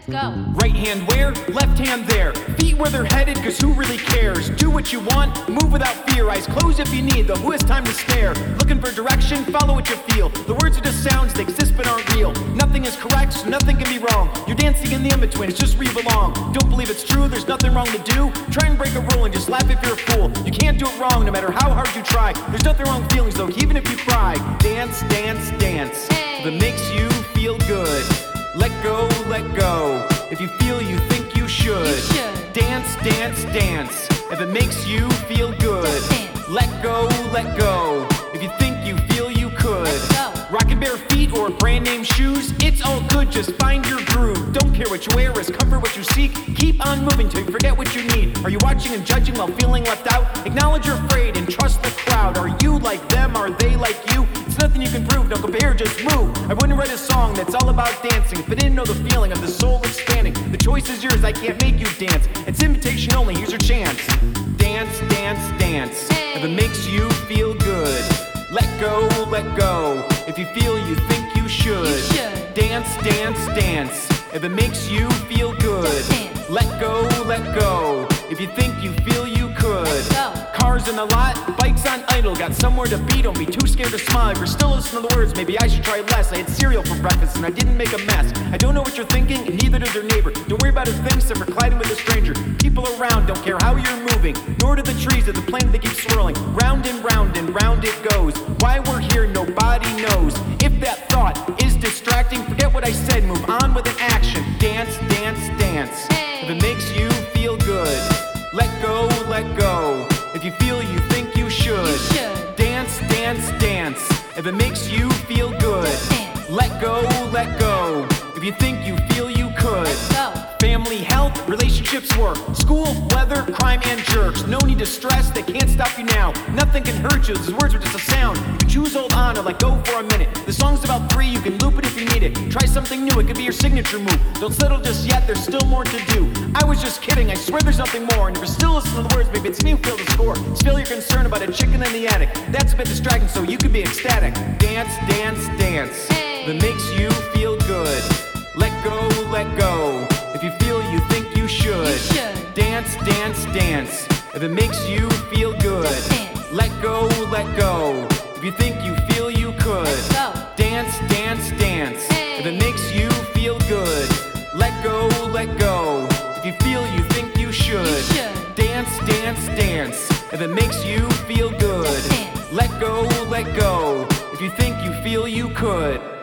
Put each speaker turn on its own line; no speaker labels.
Let's go.
Right hand where? Left hand there. Feet where they're headed, cause who really cares? Do what you want, move without fear. Eyes closed if you need, though who has time to stare? Looking for direction, follow what you feel. The words are just sounds, they exist but aren't real. Nothing is correct, so nothing can be wrong. You're dancing in the in-between, it's just where you belong. Don't believe it's true, there's nothing wrong to do. Try and break a rule and just laugh if you're a fool. You can't do it wrong, no matter how hard you try. There's nothing wrong with feelings though, even if you cry. Dance, dance, dance. If it makes you feel good, let go, let go. If you feel you think you should. Dance, dance, dance. If it makes you feel good, let go, let go. If you think you feel you could. Rockin' bare feet or brand name shoes, it's all good, just find your groove. Don't care what you wear, is comfort what you seek. Keep on moving till you forget what you need. Are you watching and judging while feeling left out? Acknowledge you're afraid and trust the crowd. Are you like them, are they like you? It's nothing you can prove, don't compare, just move. I wouldn't write a song that's all about dancing if I didn't know the feeling of the soul expanding. The choice is yours, I can't make you dance. It's invitation only, here's your chance. Dance, dance, dance. If it makes you feel good, let go, let go. If you feel you think you should. Dance, dance, dance. If it makes you feel good, let go, let go. If you think you feel you could. Cars in the lot, bikes on idle, got somewhere to be, don't be too scared to smile. If you're still listening to the words, maybe I should try less. I had cereal for breakfast and I didn't make a mess. I don't know what you're thinking, and neither does your neighbor. Don't worry about a thing except for colliding with a stranger. People around don't care how you're moving, nor do the trees of the planet that keep swirling. Round and round and round it goes. Why we're here, nobody knows. If that thought is distracting, forget what I said, move on with an action. Dance, dance, dance. If it makes you feel good, let go, let go. If you feel you think you should. Dance, dance, dance. If it makes you feel good, let go, let go. If you think you feel you could. Family, health, relationships, work, school, weather, crime, and jerks. No need to stress, they can't stop you now. Nothing can hurt you, these words are just a sound. You can choose hold on or let go for a minute. The song's about free, you can loop it if you need it. Try something new, it could be your signature move. Don't settle just yet, there's still more to do. I was just kidding, I swear there's nothing more. And if you're still listening to the words, maybe it's me who failed to score. Spill your concern about a chicken in the attic. That's a bit distracting, so you can be ecstatic. Dance, dance, dance. If it makes you feel good, let go, let go. If you feel you think you should. Dance, dance, dance. If it makes you feel good, let go, let go. If you think you feel you could. Dance, dance, dance. If it makes you feel good, let go, let go. If you feel you think you should. Dance, dance, dance. If it makes you feel good, let go, let go. If you think you feel you could.